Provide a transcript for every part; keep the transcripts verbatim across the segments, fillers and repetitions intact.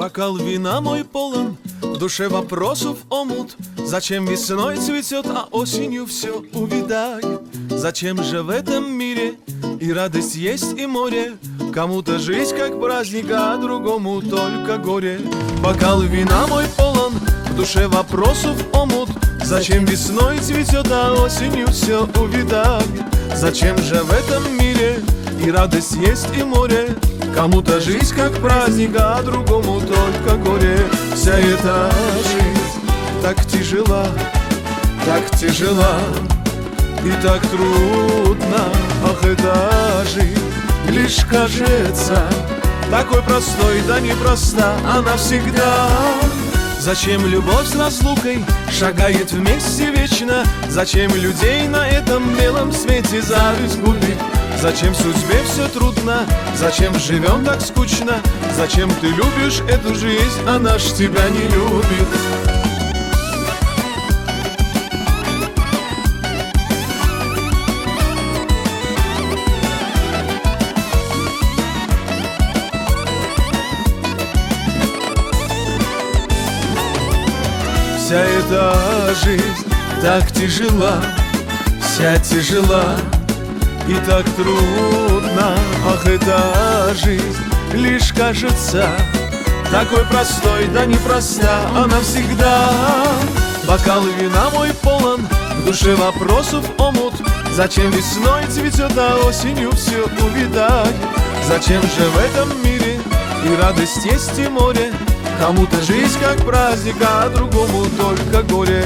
Бокал вина мой полон, в душе вопросов омут. Зачем весной цветет, а осенью все увядает? Зачем же в этом мире и радость есть, и море? Кому-то жизнь как праздник, а другому только горе. Бокал вина мой полон, в душе вопросов омут. Зачем весной цветет, а осенью все увядает? Зачем же в этом мире и радость есть, и море? Кому-то жизнь как праздник, а другому только горе. Вся эта жизнь так тяжела, так тяжела и так трудно. Ах, эта жизнь лишь кажется такой простой, да непроста она всегда. Зачем любовь с разлукой шагает вместе вечно? Зачем людей на этом белом свете зависть губит? Зачем судьбе все трудно? Зачем живем так скучно? Зачем ты любишь эту жизнь, она ж тебя не любит? Вся эта жизнь так тяжела, вся тяжела и так трудно. Ах, эта жизнь лишь кажется такой простой, да непроста она всегда. Бокал вина мой полон, в душе вопросов омут. Зачем весной цветет, а осенью все увядает? Зачем же в этом мире и радость есть, и море? Кому-то жизнь как праздник, а другому только горе.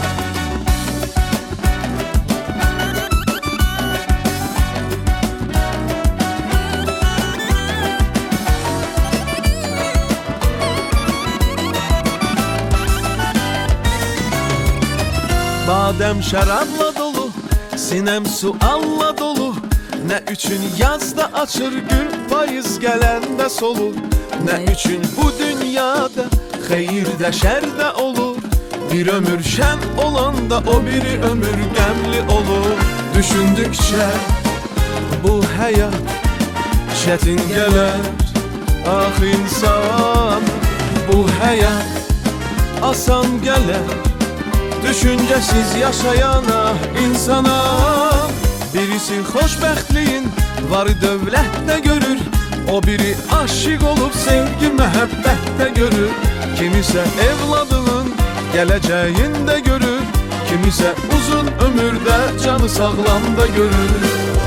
Badem şarabla dolu, sinem sualla dolu. Ne üçün yazda açır gül, payız gelende solur. Ne üçün bu dünyada hayırda şerde olur. Bir ömür şen olan da o biri ömür gemli olur. Düşündükçe bu hayat çetin gelir. Ah insan, bu hayat asan gelir. Düşüncesiz yaşayana insana. Birisi xoşbəxtliyin var dövlətdə görür. O biri aşık olup sevgi mehabbette görür. Kimisə evladının geleceğinde görür. Kimisə uzun ömürde canı sağlamda görür.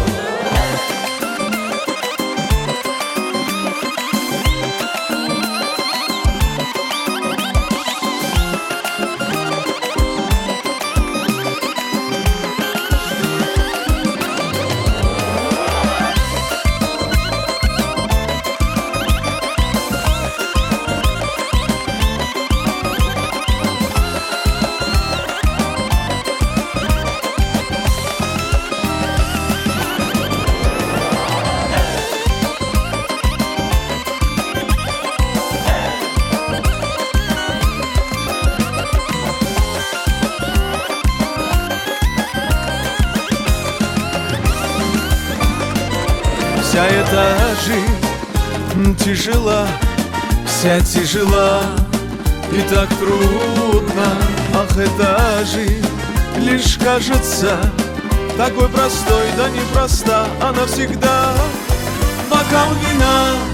Вся эта жизнь тяжела, вся тяжела и так трудно. Ах, эта жизнь лишь кажется такой простой, да непроста она всегда. Бокал вина